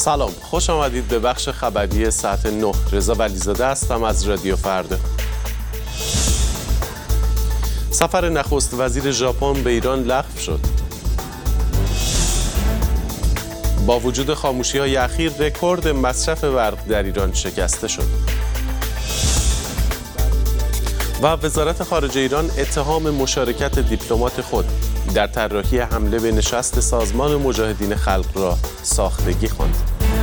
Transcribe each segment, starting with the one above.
سلام، خوش آمدید به بخش خبری ساعت 9. رضا ولیزاده هستم از رادیو فردا. سفر نخست وزیر ژاپن به ایران لغو شد. با وجود خاموشی‌های اخیر، رکورد مصرف برق در ایران شکسته شد. و وزارت خارجه ایران اتهام مشارکت دیپلمات خود در طراحی حمله به نشست سازمان مجاهدین خلق را ساختگی خواند.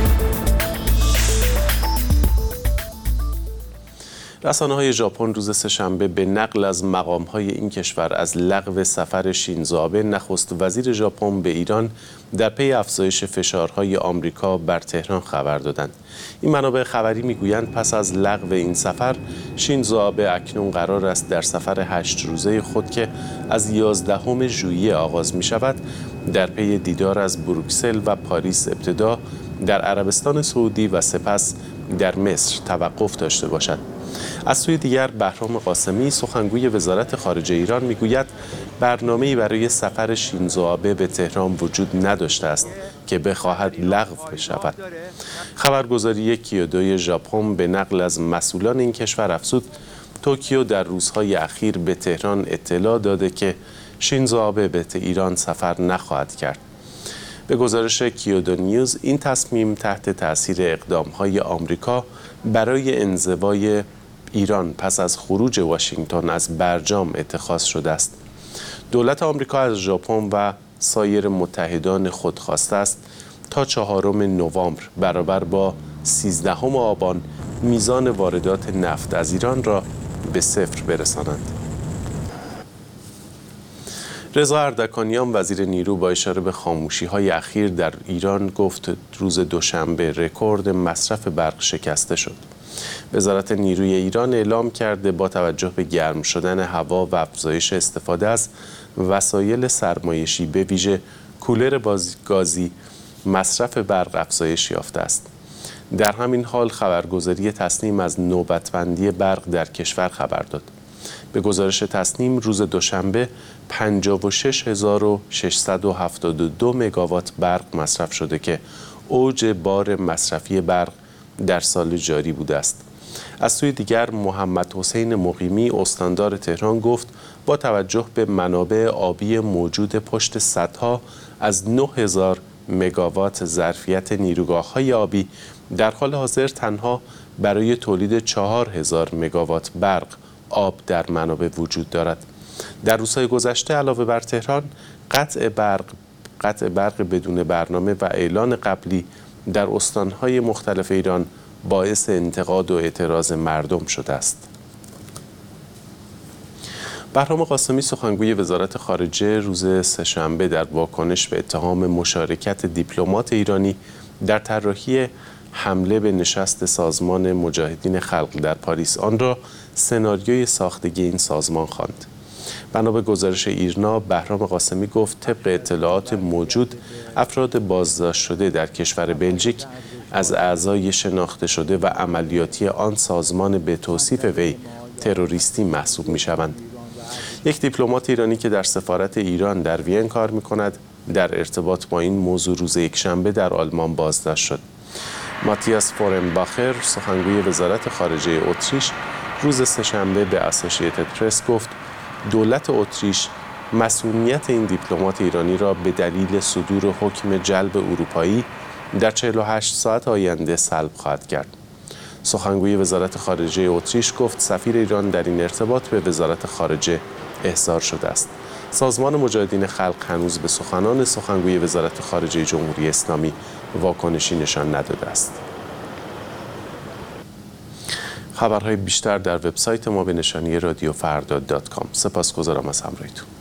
رسانه‌های ژاپن روز سه‌شنبه به نقل از مقام‌های این کشور از لغو سفر شینزو آبه نخست وزیر ژاپن به ایران در پی افزایش فشارهای آمریکا بر تهران خبر دادند. این منابع خبری میگویند پس از لغو این سفر، شینزو آبه اکنون قرار است در سفر 8 روزه خود که از 11 ژوئیه آغاز می‌شود، در پی دیدار از بروکسل و پاریس ابتدا در عربستان سعودی و سپس در مصر توقف داشته باشد. از سوی دیگر بهرام قاسمی سخنگوی وزارت خارجه ایران میگوید برنامه‌ای برای سفر شینزو آبه به تهران وجود نداشته است که بخواهد لغو بشود. خبرگزاری کیودو ژاپن به نقل از مسئولان این کشور افزود توکیو در روزهای اخیر به تهران اطلاع داده که شینزو آبه به ایران سفر نخواهد کرد. به گزارش کیودو نیوز، این تصمیم تحت تأثیر اقدام‌های آمریکا برای انزوای ایران پس از خروج واشنگتن از برجام اتخاذ شده است. دولت آمریکا از ژاپن و سایر متحدان خود خواسته است تا 4 نوامبر برابر با 13 آبان میزان واردات نفت از ایران را به 0 برسانند. رضا اردکانیان وزیر نیرو با اشاره به خاموشی‌های اخیر در ایران گفت روز دوشنبه رکورد مصرف برق شکسته شد. وزارت نیروی ایران اعلام کرده با توجه به گرم شدن هوا و افزایش استفاده از وسایل سرمایشی به ویژه کولر گازی مصرف برق افزایش یافته است. در همین حال خبرگزاری تصنیم از نوبتبندی برق در کشور خبر داد. به گزارش تصنیم روز دوشنبه 56672 مگاوات برق مصرف شده که اوج بار مصرفی برق در سال جاری بوده است. از سوی دیگر محمد حسین مقیمی استاندار تهران گفت با توجه به منابع آبی موجود پشت سدها از 9000 مگاوات ظرفیت نیروگاه‌های آبی در حال حاضر تنها برای تولید 4000 مگاوات برق آب در منابع وجود دارد. در روزهای گذشته علاوه بر تهران، قطع برق بدون برنامه و اعلان قبلی در استانهای مختلف ایران باعث انتقاد و اعتراض مردم شده است. بهرام قاسمی سخنگوی وزارت خارجه روز سه‌شنبه در واکنش به اتهام مشارکت دیپلمات ایرانی در طراحی حمله به نشست سازمان مجاهدین خلق در پاریس آن را سناریوی ساختگی این سازمان خواند. بنا به گزارش ایرنا، بهرام قاسمی گفت طبق اطلاعات موجود افراد بازداشت شده در کشور بلژیک از اعضای شناخته شده و عملیاتی آن سازمان به توصیف وی تروریستی محسوب می‌شوند. یک دیپلمات ایرانی که در سفارت ایران در وین کار می‌کند در ارتباط با این موضوع روز یکشنبه در آلمان بازداشت شد. ماتیاس فورنباخر سخنگوی وزارت خارجه اتریش روز سه‌شنبه به اسوسییتد پرس گفت دولت اتریش مسئولیت این دیپلمات ایرانی را به دلیل صدور حکم جلب اروپایی در 48 ساعت آینده سلب خواهد کرد. سخنگوی وزارت خارجه اتریش گفت سفیر ایران در این ارتباط به وزارت خارجه احضار شده است. سازمان مجاهدین خلق هنوز به سخنان سخنگوی وزارت خارجه جمهوری اسلامی واکنشی نشان نداده است. خبرهای بیشتر در وبسایت ما به نشانی radiofrda.com. سپاسگزارم از همراهیتون.